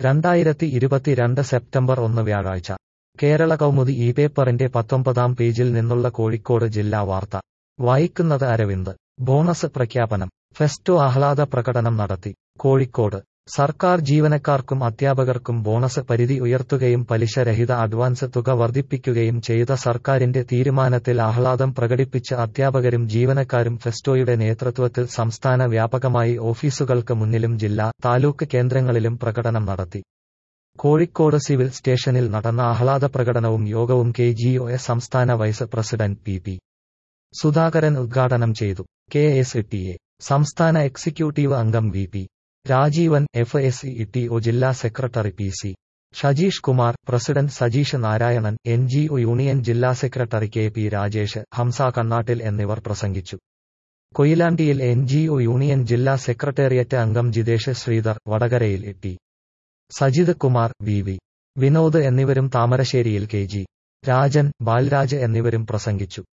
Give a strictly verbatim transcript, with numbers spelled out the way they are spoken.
രണ്ടായിരത്തി ഇരുപത്തിരണ്ട് സെപ്റ്റംബർ ഒന്ന് വ്യാഴാഴ്ച കേരള കൗമുദി ഈ പേപ്പറിന്റെ പത്തൊമ്പതാം പേജിൽ നിന്നുള്ള കോഴിക്കോട് ജില്ലാ വാർത്ത വായിക്കുന്നത് അരവിന്ദ്. ബോണസ് പ്രഖ്യാപനം. ഫെസ്റ്റോ ആഹ്ലാദ പ്രകടനം നടത്തി. കോഴിക്കോട് സർക്കാർ ജീവനക്കാർക്കും അധ്യാപകർക്കും ബോണസ് പരിധി ഉയർത്തുകയും പലിശ രഹിത അഡ്വാൻസ് തുക വർദ്ധിപ്പിക്കുകയും ചെയ്ത സർക്കാരിന്റെ തീരുമാനത്തിൽ ആഹ്ലാദം പ്രകടിപ്പിച്ച അധ്യാപകരും ജീവനക്കാരും ഫെസ്റ്റോയുടെ നേതൃത്വത്തിൽ സംസ്ഥാന വ്യാപകമായി ഓഫീസുകൾക്ക് മുന്നിലും ജില്ലാ, താലൂക്ക് കേന്ദ്രങ്ങളിലും പ്രകടനം നടത്തി. കോഴിക്കോട് സിവിൽ സ്റ്റേഷനിൽ നടന്ന ആഹ്ലാദ പ്രകടനവും യോഗവും കെ ജി ഒ എ സംസ്ഥാന vice president P P Sudhakaran ഉദ്ഘാടനം ചെയ്തു. K S E T A സംസ്ഥാന എക്സിക്യൂട്ടീവ് അംഗം V P Rajeevan, F S E T O ജില്ലാ secretary P C Shajeesh Kumar, president Sajeesh Narayanan, N G O union ജില്ലാ secretary K P Rajesh, Hamsa Kannattil എന്നിവർ പ്രസംഗിച്ചു. കൊയിലാണ്ടിയിൽ എൻ ജി ഒ യൂണിയൻ ജില്ലാ സെക്രട്ടേറിയറ്റ് അംഗം ജിതേഷ് ശ്രീധർ, വടകരയിൽ T Sajith Kumar, V V Vinod എന്നിവരും താമരശ്ശേരിയിൽ കെ ജി രാജൻ, ബാൽരാജ് എന്നിവരും പ്രസംഗിച്ചു.